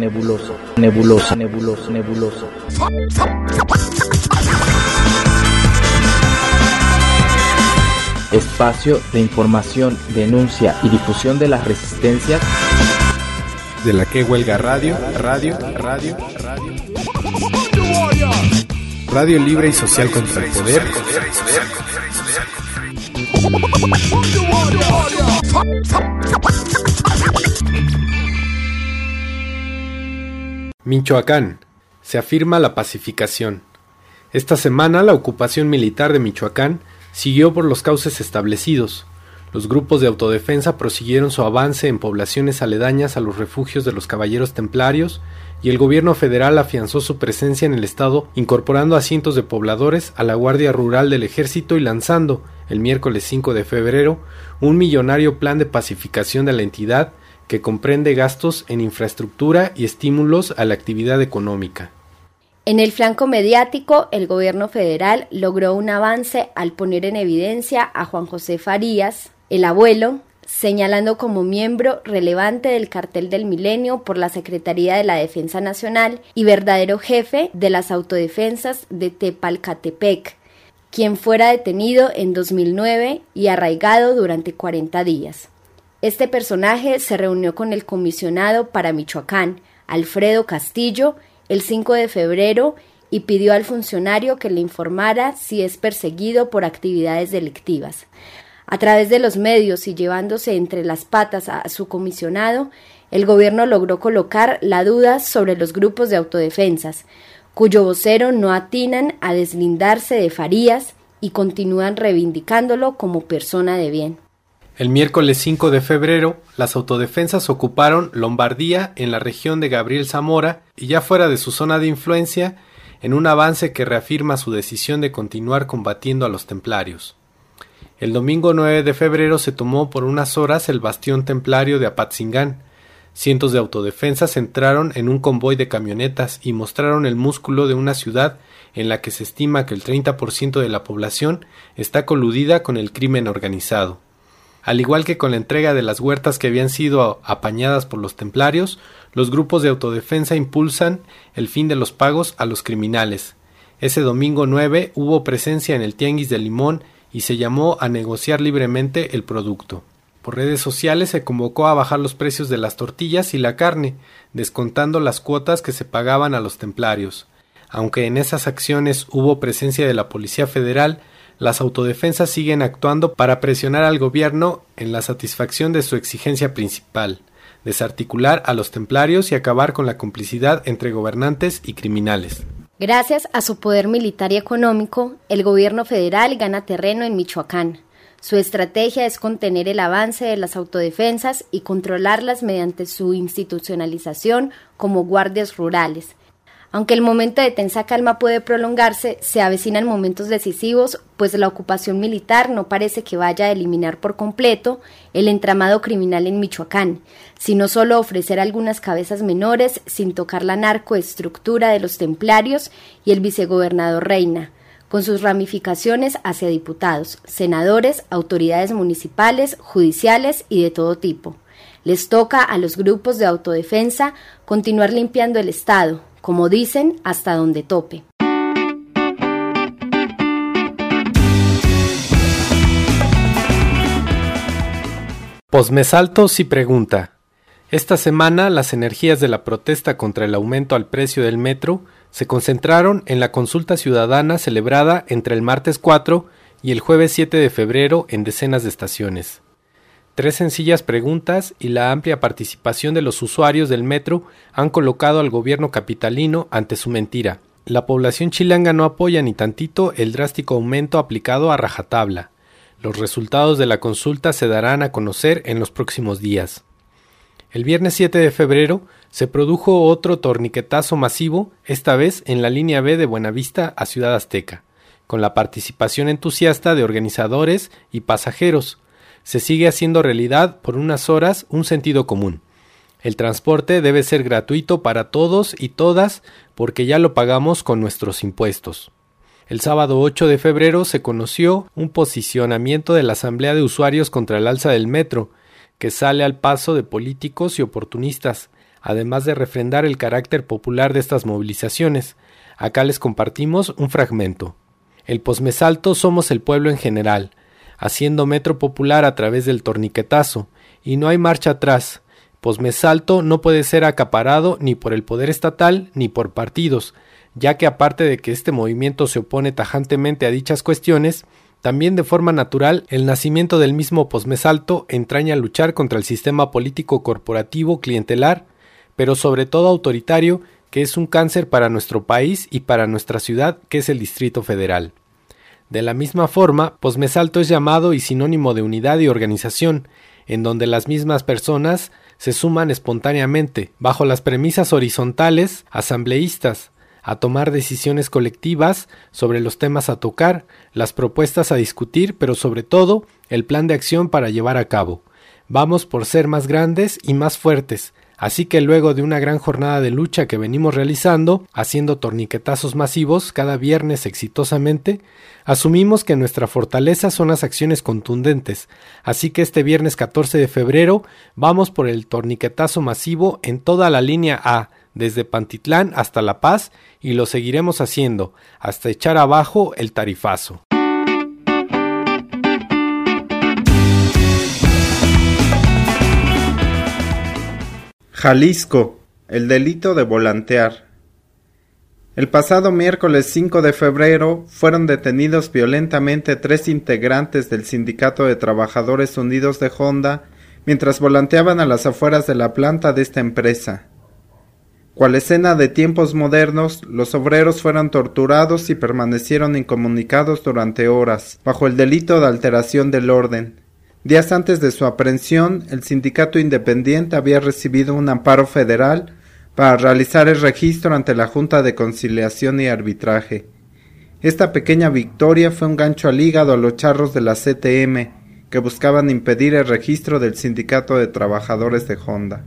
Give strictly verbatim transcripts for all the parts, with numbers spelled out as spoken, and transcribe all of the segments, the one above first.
nebuloso, nebuloso, nebuloso, nebuloso. Espacio de información, denuncia y difusión de las resistencias de la que huelga radio, radio, radio, radio. Radio libre y social contra el poder. Michoacán. Se afirma la pacificación. Esta semana la ocupación militar de Michoacán siguió por los cauces establecidos. Los grupos de autodefensa prosiguieron su avance en poblaciones aledañas a los refugios de los caballeros templarios y el gobierno federal afianzó su presencia en el estado incorporando a cientos de pobladores a la Guardia Rural del Ejército y lanzando, el miércoles cinco de febrero, un millonario plan de pacificación de la entidad que comprende gastos en infraestructura y estímulos a la actividad económica. En el flanco mediático, el gobierno federal logró un avance al poner en evidencia a Juan José Farías, el abuelo, señalando como miembro relevante del Cartel del Milenio por la Secretaría de la Defensa Nacional y verdadero jefe de las autodefensas de Tepalcatepec, quien fuera detenido en dos mil nueve y arraigado durante cuarenta días. Este personaje se reunió con el comisionado para Michoacán, Alfredo Castillo, el cinco de febrero y pidió al funcionario que le informara si es perseguido por actividades delictivas. A través de los medios y llevándose entre las patas a su comisionado, el gobierno logró colocar la duda sobre los grupos de autodefensas, cuyo vocero no atinan a deslindarse de Farías y continúan reivindicándolo como persona de bien. El miércoles cinco de febrero, las autodefensas ocuparon Lombardía en la región de Gabriel Zamora y ya fuera de su zona de influencia, en un avance que reafirma su decisión de continuar combatiendo a los templarios. El domingo nueve de febrero se tomó por unas horas el bastión templario de Apatzingán. Cientos de autodefensas entraron en un convoy de camionetas y mostraron el músculo de una ciudad en la que se estima que el treinta por ciento de la población está coludida con el crimen organizado. Al igual que con la entrega de las huertas que habían sido apañadas por los templarios, los grupos de autodefensa impulsan el fin de los pagos a los criminales. Ese domingo nueve hubo presencia en el Tianguis de Limón y se llamó a negociar libremente el producto. Por redes sociales se convocó a bajar los precios de las tortillas y la carne, descontando las cuotas que se pagaban a los templarios. Aunque en esas acciones hubo presencia de la Policía Federal, las autodefensas siguen actuando para presionar al gobierno en la satisfacción de su exigencia principal, desarticular a los templarios y acabar con la complicidad entre gobernantes y criminales. Gracias a su poder militar y económico, el gobierno federal gana terreno en Michoacán. Su estrategia es contener el avance de las autodefensas y controlarlas mediante su institucionalización como guardias rurales. Aunque el momento de tensa calma puede prolongarse, se avecinan momentos decisivos, pues la ocupación militar no parece que vaya a eliminar por completo el entramado criminal en Michoacán, sino solo ofrecer algunas cabezas menores sin tocar la narcoestructura de los templarios y el vicegobernador Reina, con sus ramificaciones hacia diputados, senadores, autoridades municipales, judiciales y de todo tipo. Les toca a los grupos de autodefensa continuar limpiando el Estado, como dicen, hasta donde tope. Posmesalto sí pregunta. Esta semana las energías de la protesta contra el aumento al precio del metro se concentraron en la consulta ciudadana celebrada entre el martes cuatro y el jueves siete de febrero en decenas de estaciones. Tres sencillas preguntas y la amplia participación de los usuarios del metro han colocado al gobierno capitalino ante su mentira. La población chilanga no apoya ni tantito el drástico aumento aplicado a rajatabla. Los resultados de la consulta se darán a conocer en los próximos días. El viernes siete de febrero se produjo otro torniquetazo masivo, esta vez en la línea B de Buenavista a Ciudad Azteca, con la participación entusiasta de organizadores y pasajeros. Se sigue haciendo realidad por unas horas un sentido común. El transporte debe ser gratuito para todos y todas porque ya lo pagamos con nuestros impuestos. El sábado ocho de febrero se conoció un posicionamiento de la Asamblea de Usuarios contra el alza del metro, que sale al paso de políticos y oportunistas, además de refrendar el carácter popular de estas movilizaciones. Acá les compartimos un fragmento. El Posmesalto somos el pueblo en general, haciendo metro popular a través del torniquetazo, y no hay marcha atrás. Posmesalto no puede ser acaparado ni por el poder estatal ni por partidos, ya que aparte de que este movimiento se opone tajantemente a dichas cuestiones, también de forma natural el nacimiento del mismo Posmesalto entraña luchar contra el sistema político corporativo clientelar, pero sobre todo autoritario, que es un cáncer para nuestro país y para nuestra ciudad, que es el Distrito Federal. De la misma forma, Posmesalto es llamado y sinónimo de unidad y organización, en donde las mismas personas se suman espontáneamente, bajo las premisas horizontales, asambleístas, a tomar decisiones colectivas sobre los temas a tocar, las propuestas a discutir, pero sobre todo, el plan de acción para llevar a cabo. Vamos por ser más grandes y más fuertes, así que luego de una gran jornada de lucha que venimos realizando, haciendo torniquetazos masivos cada viernes exitosamente, asumimos que nuestra fortaleza son las acciones contundentes, así que este viernes catorce de febrero vamos por el torniquetazo masivo en toda la línea A, desde Pantitlán hasta La Paz, y lo seguiremos haciendo, hasta echar abajo el tarifazo. Jalisco, el delito de volantear. El pasado miércoles cinco de febrero fueron detenidos violentamente tres integrantes del Sindicato de Trabajadores Unidos de Honda mientras volanteaban a las afueras de la planta de esta empresa. Cual escena de tiempos modernos, los obreros fueron torturados y permanecieron incomunicados durante horas, bajo el delito de alteración del orden. Días antes de su aprehensión, el sindicato independiente había recibido un amparo federal para realizar el registro ante la Junta de Conciliación y Arbitraje. Esta pequeña victoria fue un gancho al hígado a los charros de la C T M, que buscaban impedir el registro del Sindicato de Trabajadores de Honda.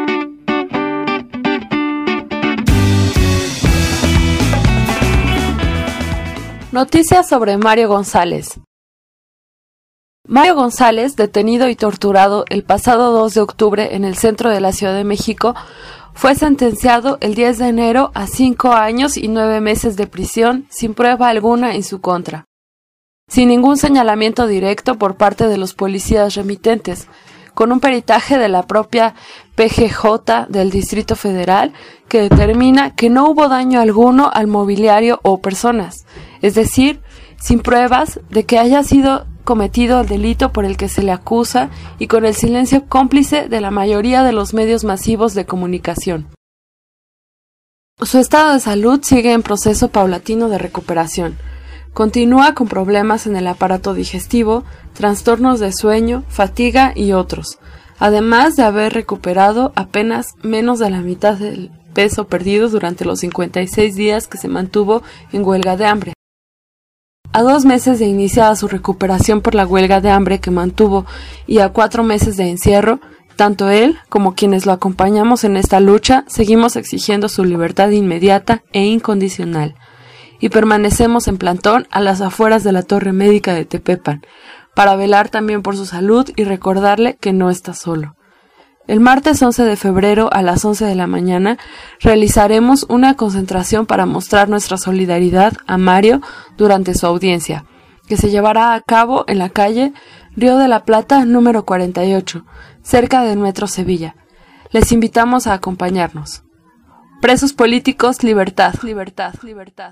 Noticias sobre Mario González. Mario González, detenido y torturado el pasado dos de octubre en el centro de la Ciudad de México, fue sentenciado el diez de enero a cinco años y nueve meses de prisión sin prueba alguna en su contra, sin ningún señalamiento directo por parte de los policías remitentes, con un peritaje de la propia P G J del Distrito Federal que determina que no hubo daño alguno al mobiliario o personas, es decir, sin pruebas de que haya sido cometido el delito por el que se le acusa y con el silencio cómplice de la mayoría de los medios masivos de comunicación. Su estado de salud sigue en proceso paulatino de recuperación. Continúa con problemas en el aparato digestivo, trastornos de sueño, fatiga y otros, además de haber recuperado apenas menos de la mitad del peso perdido durante los cincuenta y seis días que se mantuvo en huelga de hambre. A dos meses de iniciada su recuperación por la huelga de hambre que mantuvo y a cuatro meses de encierro, tanto él como quienes lo acompañamos en esta lucha seguimos exigiendo su libertad inmediata e incondicional y permanecemos en plantón a las afueras de la Torre Médica de Tepepan para velar también por su salud y recordarle que no está solo. El martes once de febrero a las once de la mañana realizaremos una concentración para mostrar nuestra solidaridad a Mario durante su audiencia, que se llevará a cabo en la calle Río de la Plata número cuarenta y ocho, cerca del Metro Sevilla. Les invitamos a acompañarnos. Presos políticos, libertad, libertad, libertad.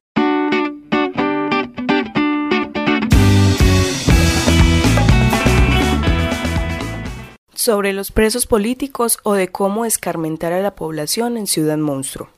Sobre los presos políticos o de cómo escarmentar a la población en Ciudad Monstruo.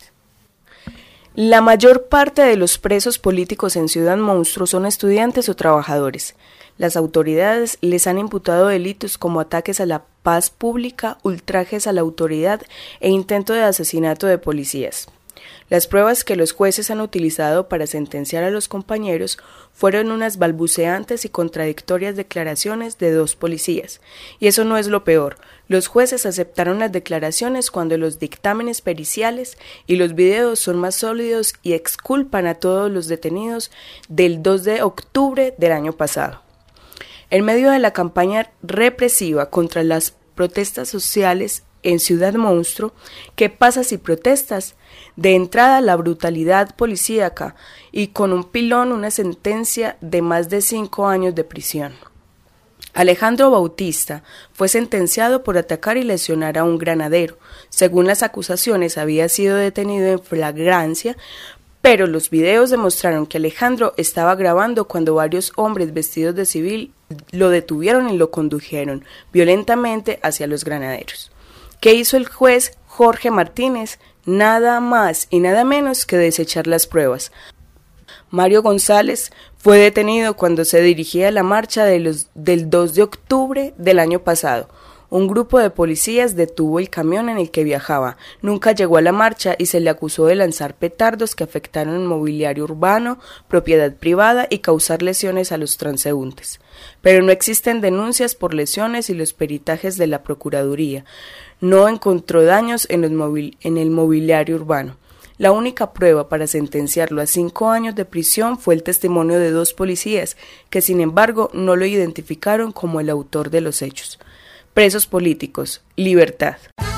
La mayor parte de los presos políticos en Ciudad Monstruo son estudiantes o trabajadores. Las autoridades les han imputado delitos como ataques a la paz pública, ultrajes a la autoridad e intento de asesinato de policías. Las pruebas que los jueces han utilizado para sentenciar a los compañeros fueron unas balbuceantes y contradictorias declaraciones de dos policías. Y eso no es lo peor. Los jueces aceptaron las declaraciones cuando los dictámenes periciales y los videos son más sólidos y exculpan a todos los detenidos del dos de octubre del año pasado. En medio de la campaña represiva contra las protestas sociales en Ciudad Monstruo, ¿qué pasa si protestas? De entrada, la brutalidad policíaca y con un pilón una sentencia de más de cinco años de prisión. Alejandro Bautista fue sentenciado por atacar y lesionar a un granadero. Según las acusaciones, había sido detenido en flagrancia, pero los videos demostraron que Alejandro estaba grabando cuando varios hombres vestidos de civil lo detuvieron y lo condujeron violentamente hacia los granaderos. ¿Qué hizo el juez Jorge Martínez? Nada más y nada menos que desechar las pruebas. Mario González fue detenido cuando se dirigía a la marcha de los, del dos de octubre del año pasado. Un grupo de policías detuvo el camión en el que viajaba. Nunca llegó a la marcha y se le acusó de lanzar petardos que afectaron el mobiliario urbano, propiedad privada y causar lesiones a los transeúntes. Pero no existen denuncias por lesiones y los peritajes de la Procuraduría no encontró daños en, los mobil- en el mobiliario urbano. La única prueba para sentenciarlo a cinco años de prisión fue el testimonio de dos policías, que sin embargo no lo identificaron como el autor de los hechos. Presos políticos, libertad.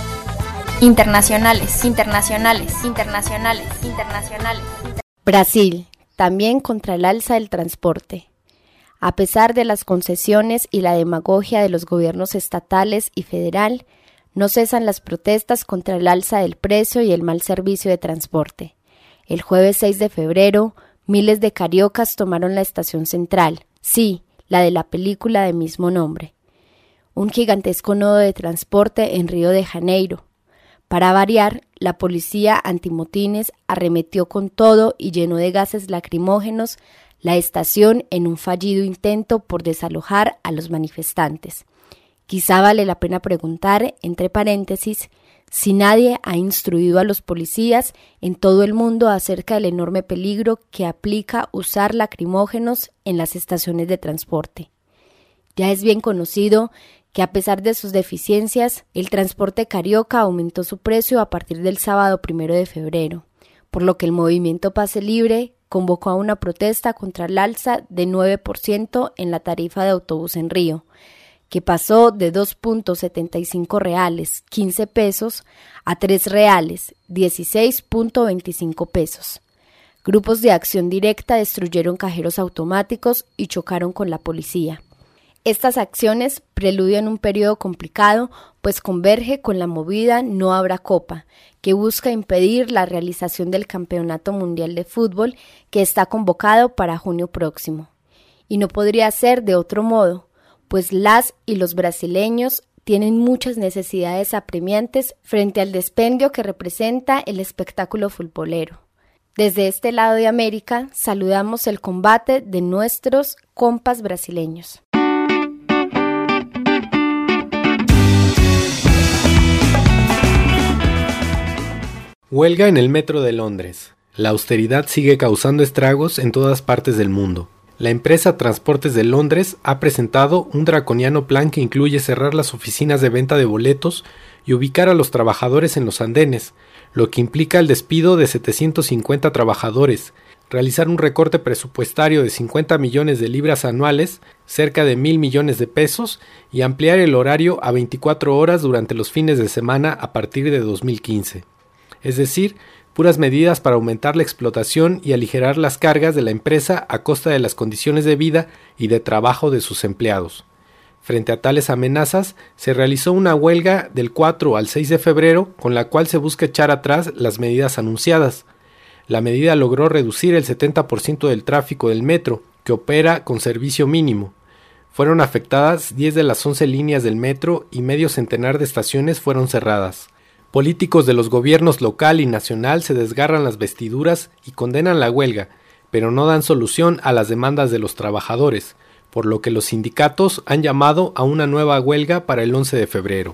Internacionales, internacionales, internacionales, internacionales. Brasil, también contra el alza del transporte. A pesar de las concesiones y la demagogia de los gobiernos estatales y federal, no cesan las protestas contra el alza del precio y el mal servicio de transporte. El jueves seis de febrero, miles de cariocas tomaron la estación central, sí, la de la película de mismo nombre. Un gigantesco nodo de transporte en Río de Janeiro. Para variar, la policía antimotines arremetió con todo y llenó de gases lacrimógenos la estación en un fallido intento por desalojar a los manifestantes. Quizá vale la pena preguntar, entre paréntesis, si nadie ha instruido a los policías en todo el mundo acerca del enorme peligro que aplica usar lacrimógenos en las estaciones de transporte. Ya es bien conocido que a pesar de sus deficiencias, el transporte carioca aumentó su precio a partir del sábado primero de febrero, por lo que el movimiento Pase Libre convocó a una protesta contra el alza de nueve por ciento en la tarifa de autobús en Río, que pasó de dos punto setenta y cinco reales, quince pesos, a tres reales, dieciséis punto veinticinco pesos. Grupos de acción directa destruyeron cajeros automáticos y chocaron con la policía. Estas acciones preludian un periodo complicado, pues converge con la movida No Habrá Copa, que busca impedir la realización del Campeonato Mundial de Fútbol que está convocado para junio próximo. Y no podría ser de otro modo, pues las y los brasileños tienen muchas necesidades apremiantes frente al dispendio que representa el espectáculo futbolero. Desde este lado de América saludamos el combate de nuestros compas brasileños. Huelga en el metro de Londres. La austeridad sigue causando estragos en todas partes del mundo. La empresa Transportes de Londres ha presentado un draconiano plan que incluye cerrar las oficinas de venta de boletos y ubicar a los trabajadores en los andenes, lo que implica el despido de setecientos cincuenta trabajadores, realizar un recorte presupuestario de cincuenta millones de libras anuales, cerca de mil millones de pesos, y ampliar el horario a veinticuatro horas durante los fines de semana a partir de dos mil quince. Es decir, puras medidas para aumentar la explotación y aligerar las cargas de la empresa a costa de las condiciones de vida y de trabajo de sus empleados. Frente a tales amenazas, se realizó una huelga del cuatro al seis de febrero con la cual se busca echar atrás las medidas anunciadas. La medida logró reducir el setenta por ciento del tráfico del metro, que opera con servicio mínimo. Fueron afectadas diez de las once líneas del metro y medio centenar de estaciones fueron cerradas. Políticos de los gobiernos local y nacional se desgarran las vestiduras y condenan la huelga, pero no dan solución a las demandas de los trabajadores, por lo que los sindicatos han llamado a una nueva huelga para el once de febrero.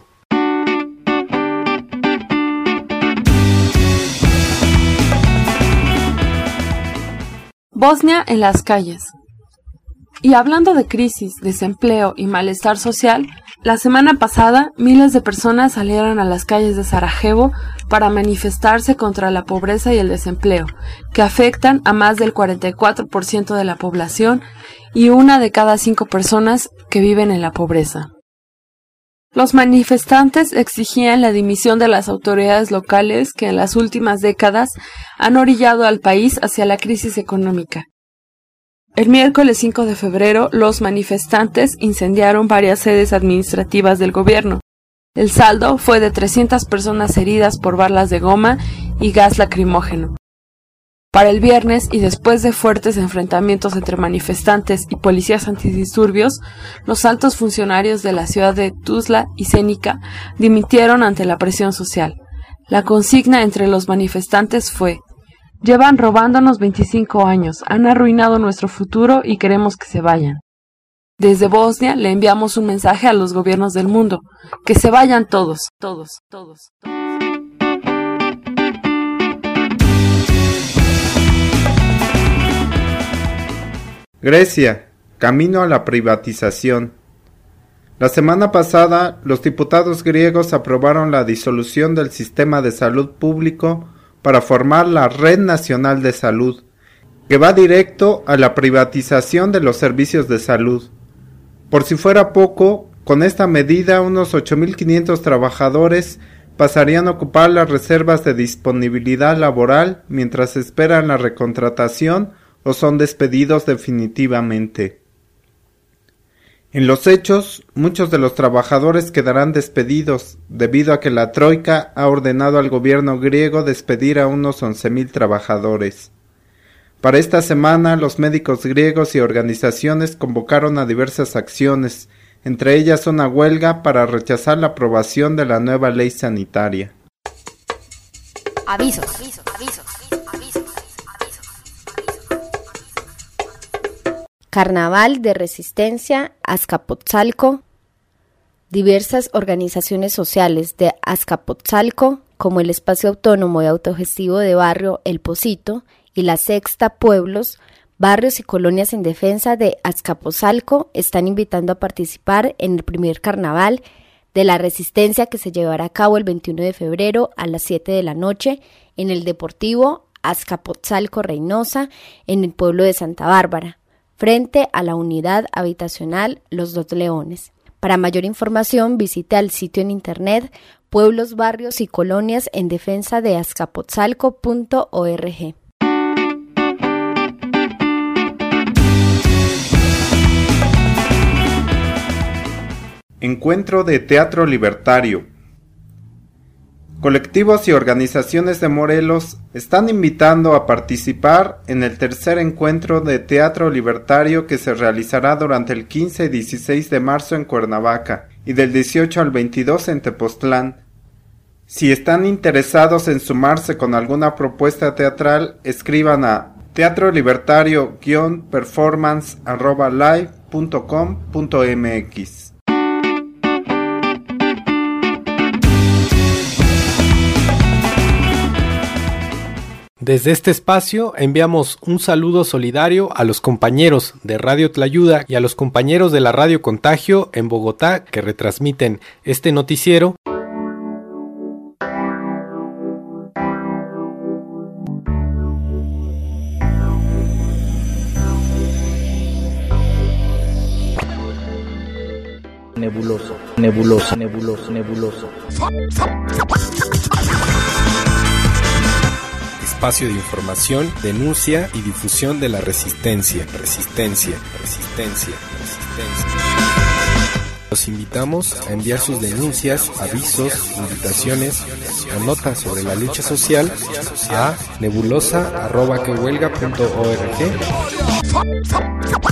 Bosnia en las calles. Y hablando de crisis, desempleo y malestar social, la semana pasada miles de personas salieron a las calles de Sarajevo para manifestarse contra la pobreza y el desempleo, que afectan a más del cuarenta y cuatro por ciento de la población y una de cada cinco personas que viven en la pobreza. Los manifestantes exigían la dimisión de las autoridades locales que en las últimas décadas han orillado al país hacia la crisis económica. El miércoles cinco de febrero, los manifestantes incendiaron varias sedes administrativas del gobierno. El saldo fue de trescientas personas heridas por balas de goma y gas lacrimógeno. Para el viernes, y después de fuertes enfrentamientos entre manifestantes y policías antidisturbios, los altos funcionarios de la ciudad de Tuzla y Zenica dimitieron ante la presión social. La consigna entre los manifestantes fue: llevan robándonos veinticinco años, han arruinado nuestro futuro y queremos que se vayan. Desde Bosnia le enviamos un mensaje a los gobiernos del mundo: que se vayan todos, todos, todos, todos. Grecia, camino a la privatización. La semana pasada, los diputados griegos aprobaron la disolución del sistema de salud público para formar la Red Nacional de Salud, que va directo a la privatización de los servicios de salud. Por si fuera poco, con esta medida unos ocho mil quinientos trabajadores pasarían a ocupar las reservas de disponibilidad laboral mientras esperan la recontratación o son despedidos definitivamente. En los hechos, muchos de los trabajadores quedarán despedidos debido a que la Troika ha ordenado al gobierno griego despedir a unos once mil trabajadores. Para esta semana, los médicos griegos y organizaciones convocaron a diversas acciones, entre ellas una huelga para rechazar la aprobación de la nueva ley sanitaria. Avisos, avisos, avisos. Carnaval de Resistencia, Azcapotzalco. Diversas organizaciones sociales de Azcapotzalco, como el Espacio Autónomo y Autogestivo de Barrio El Pocito y la Sexta Pueblos, barrios y colonias en defensa de Azcapotzalco, están invitando a participar en el primer Carnaval de la Resistencia que se llevará a cabo el veintiuno de febrero a las siete de la noche en el Deportivo Azcapotzalco Reynosa, en el pueblo de Santa Bárbara, frente a la unidad habitacional Los Dos Leones. Para mayor información, visite al sitio en internet Pueblos, Barrios y Colonias en Defensa de Azcapotzalco punto org. Encuentro de Teatro Libertario. Colectivos y organizaciones de Morelos están invitando a participar en el tercer encuentro de Teatro Libertario que se realizará durante el quince y dieciséis de marzo en Cuernavaca y del dieciocho al veintidós en Tepoztlán. Si están interesados en sumarse con alguna propuesta teatral, escriban a teatro libertario performance arroba live punto com punto mx. Desde este espacio enviamos un saludo solidario a los compañeros de Radio Tlayuda y a los compañeros de la Radio Contagio en Bogotá que retransmiten este noticiero. Nebuloso, nebuloso, nebuloso, nebuloso. Espacio de información, denuncia y difusión de la resistencia, resistencia, resistencia, resistencia. Los invitamos a enviar sus denuncias, avisos, invitaciones o notas sobre la lucha social a nebulosa arroba que huelga punto org.